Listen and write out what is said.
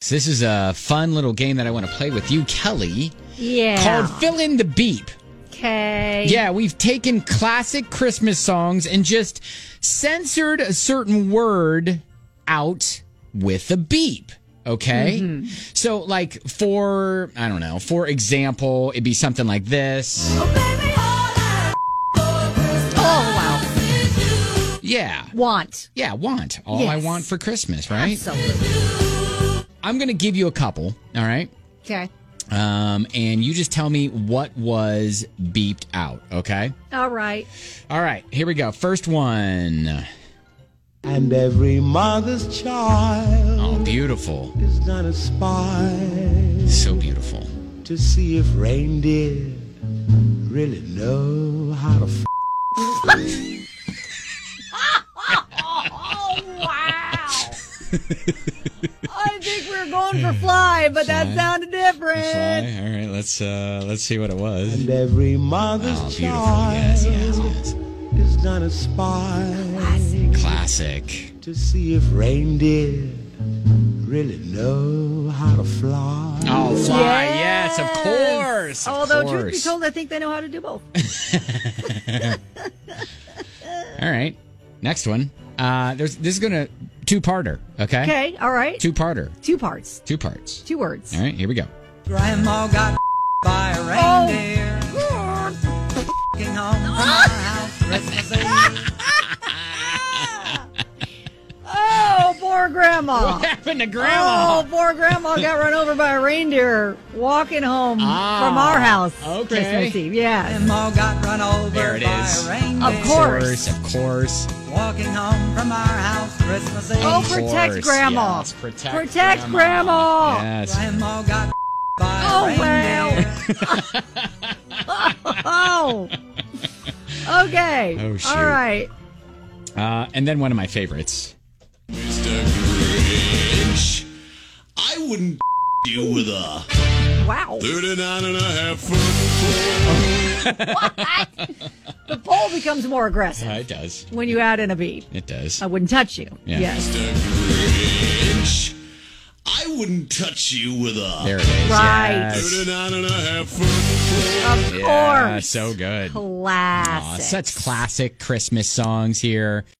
This is a fun little game that I want to play with you, Kelly. Yeah. Called Fill in the Beep. Okay. Yeah, we've taken classic Christmas songs and just censored a certain word out with a beep. Okay? Mm-hmm. So, like, for example, it'd be something like this. Oh, wow. Yeah. Want. Yeah, want. All I Yes. want for Christmas, right? Absolutely. I'm going to give you a couple, all right? Okay. And you just tell me what was beeped out, okay? All right. All right, here we go. First one. And every mother's child Oh, beautiful. is gonna spy So beautiful. to see if reindeer really know how to Oh, wow. I think we were going for fly, but that sounded different. Fly. All right, let's see what it was. And every mother's Oh, beautiful. child Yes, yes, yes. is gonna spy Classic. to see if reindeer really know how to fly. Oh, fly. Yes, of course. Of Although, course. truth be told, I think they know how to do both. All right. Next one. This is gonna two-parter. Okay. Okay. All right. Two-parter. 2 parts. 2 parts. 2 words. All right. Here we go. Grandma got by a reindeer. Walking home from our house Christmas Eve. Oh, poor grandma. What happened to Grandma? Oh, poor grandma got run over by a reindeer walking home from our house okay. Christmas Eve. Yes. Grandma got run over There it by is. a reindeer. Of course. Of course. Walking home from our house Christmas Eve. Oh, protect course, grandma. yes, Protect grandma. Yes. Grandma got by a Oh, reindeer. well. Oh. Okay. Oh, shoot. All right. And then one of my favorites. Mr. Grinch, I wouldn't you with a Wow. 39 and a half foot What? The pole becomes more aggressive It does. when you add in a beep. It does. I wouldn't touch you. Yeah. Yes. Mr. Grinch, I wouldn't touch you with a There it is. Right. Yes. 39 and a half foot Of Yeah, course. so good. Classic. Aw, such classic Christmas songs here.